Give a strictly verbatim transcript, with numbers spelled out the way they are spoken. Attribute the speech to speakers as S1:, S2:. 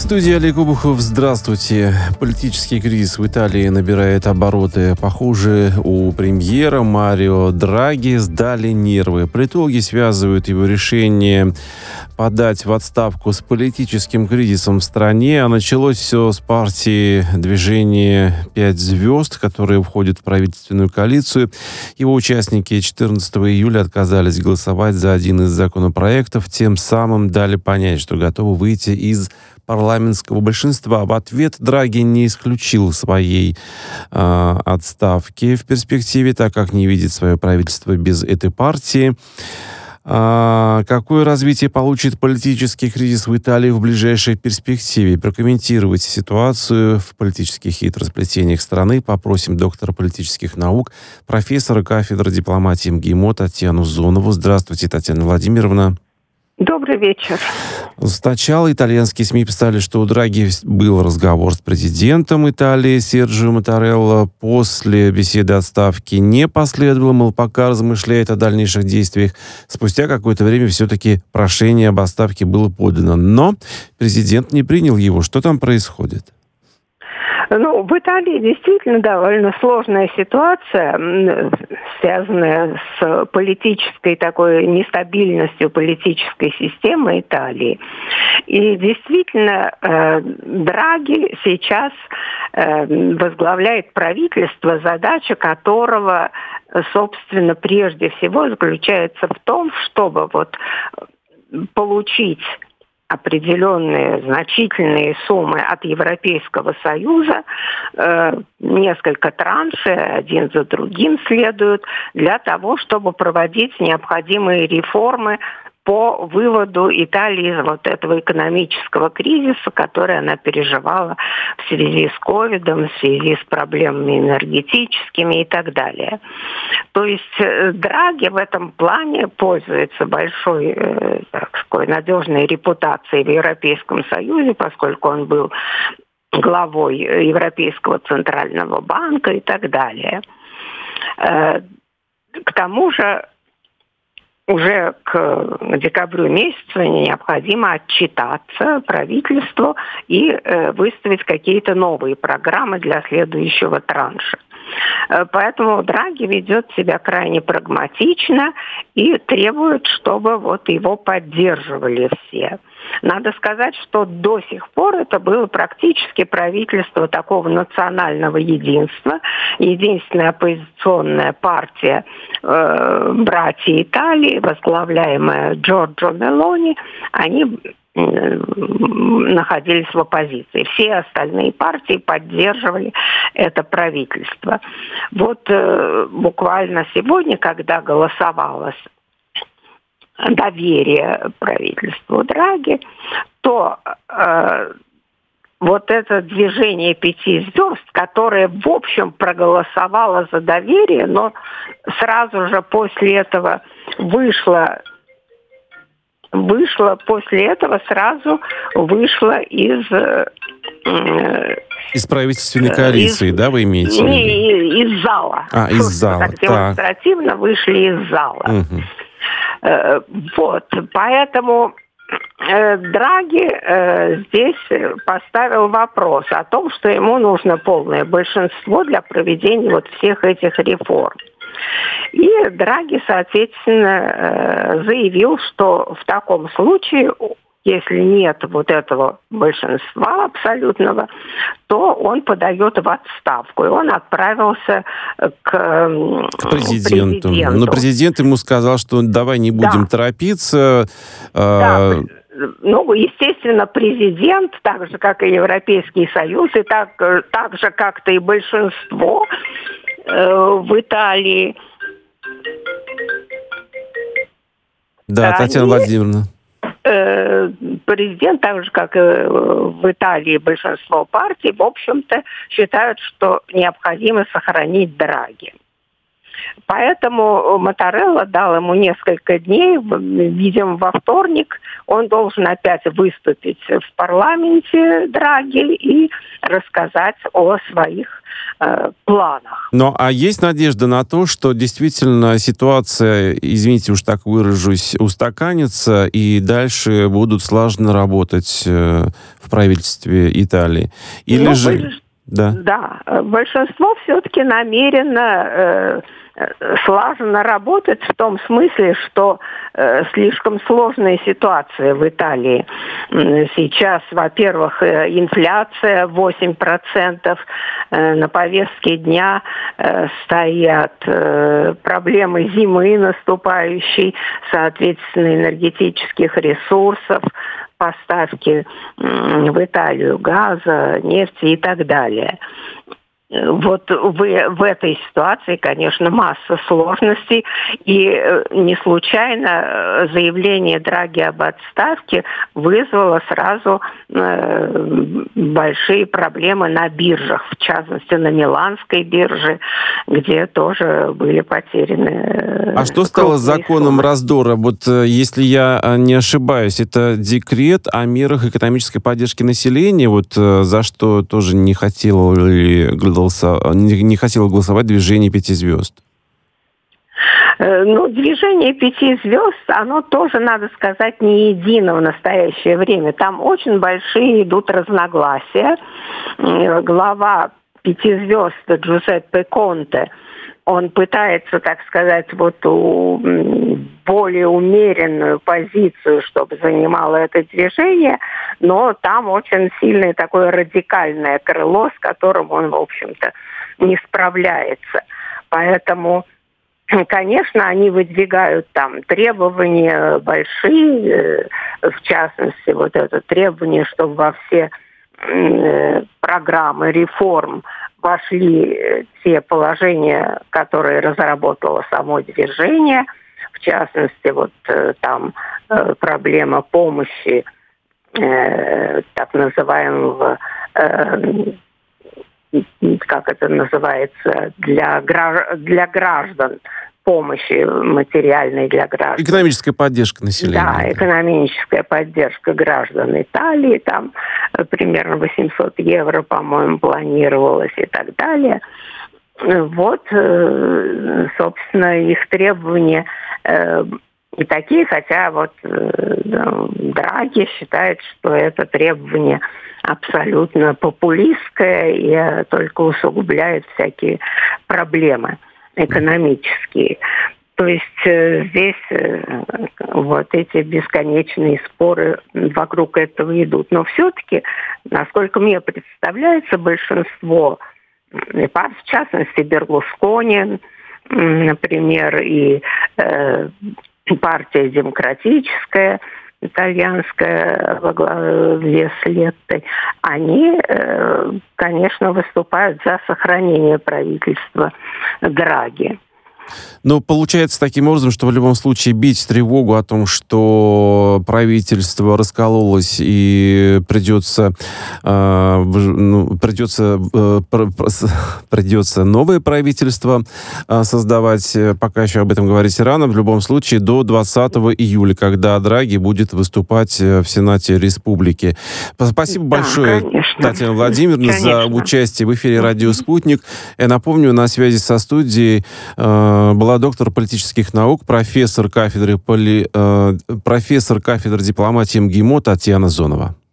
S1: студии Олег Обухов. Здравствуйте. Политический кризис в Италии набирает обороты. Похоже, у премьера Марио Драги сдали нервы. Политологи связывают его решение подать в отставку с политическим кризисом в стране. А началось все с партии движения «Пять звезд», которая входит в правительственную коалицию. Его участники четырнадцатого июля отказались голосовать за один из законопроектов, тем самым дали понять, что готовы выйти из парламентского большинства. В ответ Драги не исключил своей э, отставки в перспективе, так как не видит свое правительство без этой партии. А какое развитие получит политический кризис в Италии в ближайшей перспективе? Прокомментировать ситуацию в политических хитросплетениях страны попросим доктора политических наук, профессора кафедры дипломатии МГИМО Татьяну Зонову. Здравствуйте, Татьяна Владимировна.
S2: Добрый вечер.
S1: Сначала итальянские СМИ писали, что у Драги был разговор с президентом Италии Серджио Маттарелло. После беседы отставки не последовало, мол, пока размышляет о дальнейших действиях. Спустя какое-то время все-таки прошение об отставке было подано. Но президент не принял его. Что там происходит?
S2: Ну, в Италии действительно довольно сложная ситуация, связанная с политической такой нестабильностью политической системы Италии. И действительно, э, Драги сейчас э, возглавляет правительство, задача которого, собственно, прежде всего заключается в том, чтобы вот получить определенные значительные суммы от Европейского Союза, э, несколько траншей, один за другим следуют, для того, чтобы проводить необходимые реформы по выводу Италии из вот этого экономического кризиса, который она переживала в связи с ковидом, в связи с проблемами энергетическими и так далее. То есть Драги в этом плане пользуется большой, э, так сказать, надежной репутацией в Европейском Союзе, поскольку он был главой Европейского центрального банка и так далее. Э, к тому же уже к декабрю месяцу необходимо отчитаться правительству и э, выставить какие-то новые программы для следующего транша. Э, поэтому Драги ведет себя крайне прагматично и требует, чтобы вот его поддерживали все. Надо сказать, что до сих пор это было практически правительство такого национального единства. Единственная оппозиционная партия э, «Братья Италии», возглавляемая Джорджо Мелони, они э, находились в оппозиции. Все остальные партии поддерживали это правительство. Вот э, буквально сегодня, когда голосовалось доверие правительству Драги, то э, вот это движение пяти звезд, которое, в общем, проголосовало за доверие, но сразу же после этого вышло, вышло после этого сразу вышло из... Э,
S1: Из правительственной коалиции, из, да, вы имеете в виду?
S2: Не, из зала.
S1: А, из зала.
S2: Так демонстративно так. Вышли из зала.
S1: Угу.
S2: Вот, поэтому э, Драги э, здесь поставил вопрос о том, что ему нужно полное большинство для проведения вот всех этих реформ. И Драги, соответственно, э, заявил, что в таком случае, если нет вот этого большинства абсолютного, то он подает в отставку. И он отправился к,
S1: к президенту.
S2: президенту.
S1: Но президент ему сказал, что давай не будем да. торопиться.
S2: Да. Ну, естественно, президент, так же, как и Европейский Союз, и так, так же, как-то и большинство э, в Италии.
S1: Да, Татьяна
S2: они...
S1: Владимировна.
S2: Президент, так же, как и в Италии большинство партий, в общем-то, считают, что необходимо сохранить Драги. Поэтому Маттарелла дал ему несколько дней, видимо, во вторник он должен опять выступить в парламенте Драги и рассказать о своих э, планах.
S1: Ну, а есть надежда на то, что действительно ситуация, извините уж так выражусь, устаканится и дальше будут слаженно работать э, в правительстве Италии? Или
S2: ну,
S1: же...
S2: Больш...
S1: Да.
S2: да, большинство все-таки намерено э, слаженно работать в том смысле, что э, слишком сложная ситуация в Италии. Сейчас, во-первых, инфляция восемь процентов, э, на повестке дня э, стоят э, проблемы зимы наступающей, соответственно, энергетических ресурсов, поставки в Италию газа, нефти и так далее. Вот в, в этой ситуации, конечно, масса сложностей, и не случайно заявление Драги об отставке вызвало сразу э, большие проблемы на биржах, в частности на Миланской бирже, где тоже были потеряны.
S1: А что стало законом суммы. раздора? Вот если я не ошибаюсь, это декрет о мерах экономической поддержки населения, вот за что тоже не хотел ли не хотело голосовать движение пяти звезд?
S2: Ну, движение пяти звезд, оно тоже, надо сказать, не едино в настоящее время. Там очень большие идут разногласия. Глава пяти звезд Джузеппе Конте, он пытается, так сказать, вот у, более умеренную позицию, чтобы занимало это движение, но там очень сильное такое радикальное крыло, с которым он, в общем-то, не справляется. Поэтому, конечно, они выдвигают там требования большие, в частности, вот это требование, чтобы во все программы реформ вошли те положения, которые разработало само движение, в частности, вот там проблема помощи э, так называемого, э, как это называется, для, для граждан, помощи материальной для граждан.
S1: Экономическая поддержка населения.
S2: Да, экономическая поддержка граждан Италии, там примерно восемьсот евро, по-моему, планировалось и так далее. Вот, собственно, их требования и такие, хотя вот Драги считает, что это требование абсолютно популистское и только усугубляет всякие проблемы экономические. То есть э, здесь э, вот эти бесконечные споры вокруг этого идут. Но все-таки, насколько мне представляется, большинство, в частности Берлускони, например, и э, партия демократическая, итальянская во главе с Леттой, они, конечно, выступают за сохранение правительства Драги.
S1: Ну, получается таким образом, что в любом случае бить тревогу о том, что правительство раскололось и придется, э, ну, придется, э, придется новое правительство э, создавать, пока еще об этом говорить рано, в любом случае до двадцатого июля, когда Драги будет выступать в Сенате Республики. Спасибо да, большое, конечно. Татьяна Владимировна, конечно. за участие в эфире «Радио Спутник». Я напомню, на связи со студией э, была доктор политических наук, профессор кафедры, поли, э, профессор кафедры дипломатии МГИМО Татьяна Зонова.